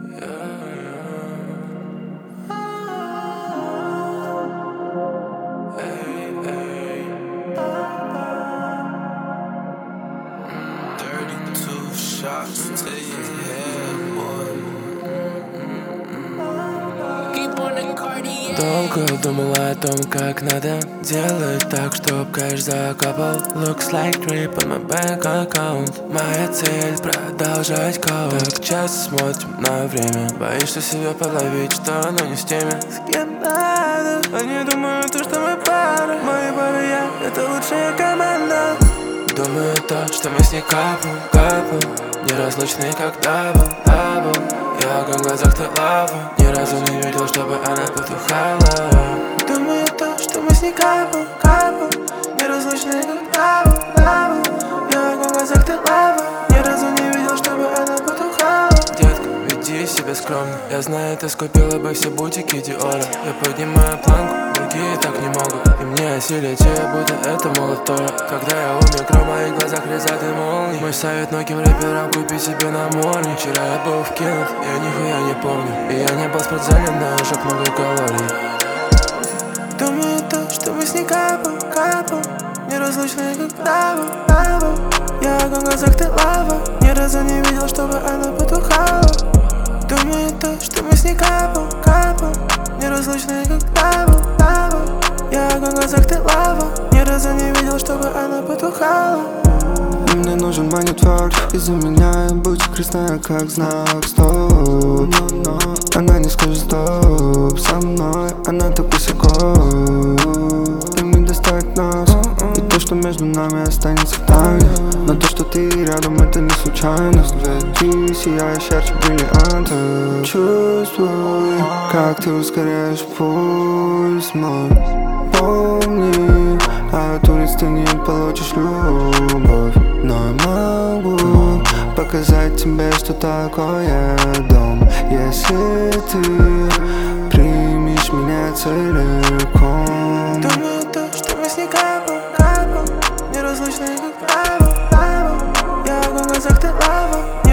Shots to your head, boy. Долго думала о том, как надо делать так, чтоб кэш закапал. Looks like trip on my bank account. Моя цель продолжать кол. Так часто смотрим на время. Боишься себя подловить, что оно не в теме. С кем надо, они думают, что мы пара. Мои пары я, это лучшая команда. Думаю то, что мы с ней капл, неразлучные как дабл. Я огонь в глазах, ты лава. Ни разу не видел, чтобы она потухала. Думаю то, что мы с ней капл, неразлучные как дабл. Я огонь в глазах, ты лава. Ни разу не видел, чтобы она потухала. Детка, веди себя скромно. Я знаю, ты скупила бы все бутики Диора. Я поднимаю планку, другие так не могут. И мне осилие тебя, будто это молот Тора. Когда я у микро, в моих глазах резают молнии. Мой совет многим рэперам: купи себе намордник. Вчера я был вкинут, я нихуя не помню. И я не был в спортзале, но я жёг много калорий. Думаю то, что мы с ней капл, неразлучные как дабл. Я огонь в глазах, ты лава. Ни разу не видел, чтобы она потухала. Думаю то, что мы с ней капл, неразлучные как дабл. Я огонь в глазах, ты лава. Ни разу не видел, чтобы она потухала. Мне нужен манитворк, из-за меня будь красная, как знак, стоп. Она не скажет стоп, со мной она так высоко. Им не достать нас, и то, что между нами останется в тайне. Но то, что ты рядом, это не случайность. Ведь ты сияешь ярче бриллианта. Чувствуй, как ты ускоряешь пульс мой. Помни, от улиц ты не получишь любовь. Но я могу показать тебе, что такое дом, если ты примешь меня целиком. Думаю то, что мы с ней капл, неразлучные как дабл. Я огонь в глазах, ты лава.